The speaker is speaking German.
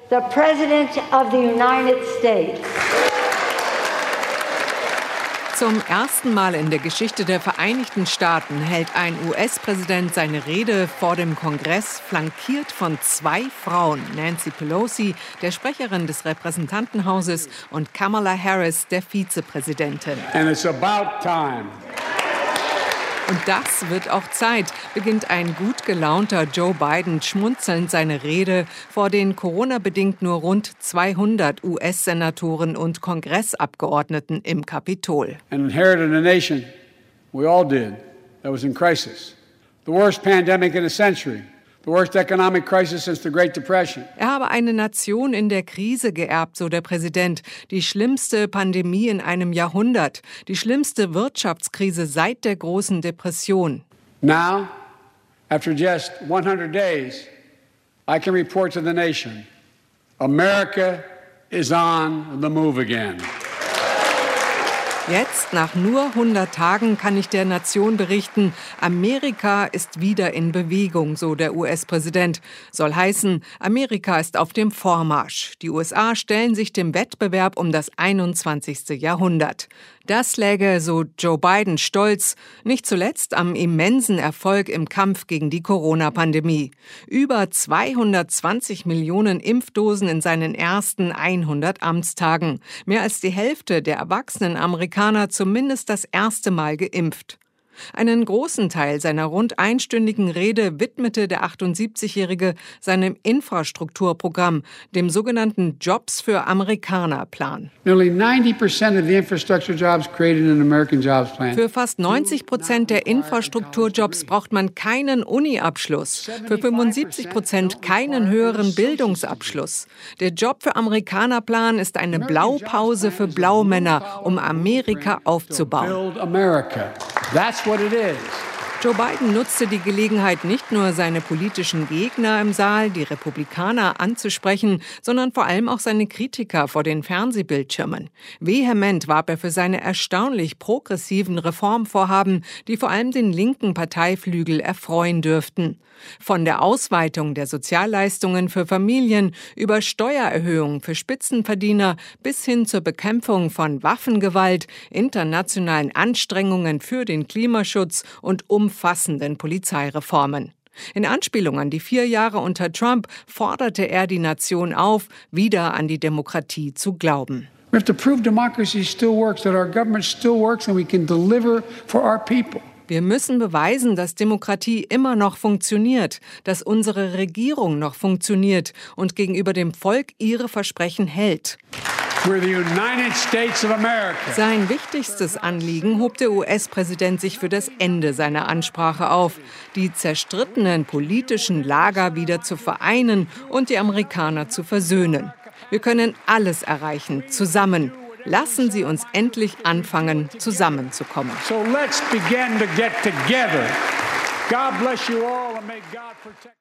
the President of the United States. Zum ersten Mal in der Geschichte der Vereinigten Staaten hält ein US-Präsident seine Rede vor dem Kongress, flankiert von zwei Frauen, Nancy Pelosi, der Sprecherin des Repräsentantenhauses, und Kamala Harris, der Vizepräsidentin. And it's about time. Und das wird auch Zeit, beginnt ein gut gelaunter Joe Biden schmunzelnd seine Rede vor den Corona-bedingt nur rund 200 US-Senatoren und Kongressabgeordneten im Kapitol. And inherited a nation, we all did, that was in crisis. The worst pandemic in a century. The worst economic crisis since the Great Depression. Er habe eine Nation in der Krise geerbt, so der Präsident. Die schlimmste Pandemie in einem Jahrhundert. Die schlimmste Wirtschaftskrise seit der großen Depression. Now, after just 100 days, I can report to the nation, America is on the move again. Jetzt, nach nur 100 Tagen, kann ich der Nation berichten, Amerika ist wieder in Bewegung, so der US-Präsident. Soll heißen, Amerika ist auf dem Vormarsch. Die USA stellen sich dem Wettbewerb um das 21. Jahrhundert. Das läge, so Joe Biden, stolz, nicht zuletzt am immensen Erfolg im Kampf gegen die Corona-Pandemie. Über 220 Millionen Impfdosen in seinen ersten 100 Amtstagen. Mehr als die Hälfte der erwachsenen Amerikaner zumindest das erste Mal geimpft. Einen großen Teil seiner rund einstündigen Rede widmete der 78-Jährige seinem Infrastrukturprogramm, dem sogenannten Jobs für Amerikaner-Plan. Nearly 90% of the infrastructure jobs created in the American Jobs Plan. Für fast 90% der Infrastrukturjobs braucht man keinen Uni-Abschluss. Für 75% keinen höheren Bildungsabschluss. Der Job für Amerikaner-Plan ist eine Blaupause für Blaumänner, um Amerika aufzubauen. Build America. That's what it is. Joe Biden nutzte die Gelegenheit, nicht nur seine politischen Gegner im Saal, die Republikaner, anzusprechen, sondern vor allem auch seine Kritiker vor den Fernsehbildschirmen. Vehement warb er für seine erstaunlich progressiven Reformvorhaben, die vor allem den linken Parteiflügel erfreuen dürften. Von der Ausweitung der Sozialleistungen für Familien über Steuererhöhungen für Spitzenverdiener bis hin zur Bekämpfung von Waffengewalt, internationalen Anstrengungen für den Klimaschutz und umfassenden Polizeireformen. In Anspielung an die 4 Jahre unter Trump forderte er die Nation auf, wieder an die Demokratie zu glauben. We have to prove democracy still works, that our government still works and we can deliver for our people. Wir müssen beweisen, dass Demokratie immer noch funktioniert, dass unsere Regierung noch funktioniert und gegenüber dem Volk ihre Versprechen hält. We're the United States of America. Sein wichtigstes Anliegen hob der US-Präsident sich für das Ende seiner Ansprache auf, die zerstrittenen politischen Lager wieder zu vereinen und die Amerikaner zu versöhnen. Wir können alles erreichen, zusammen. Lassen Sie uns endlich anfangen, zusammenzukommen. So let's begin to get together. God bless you all and may God protect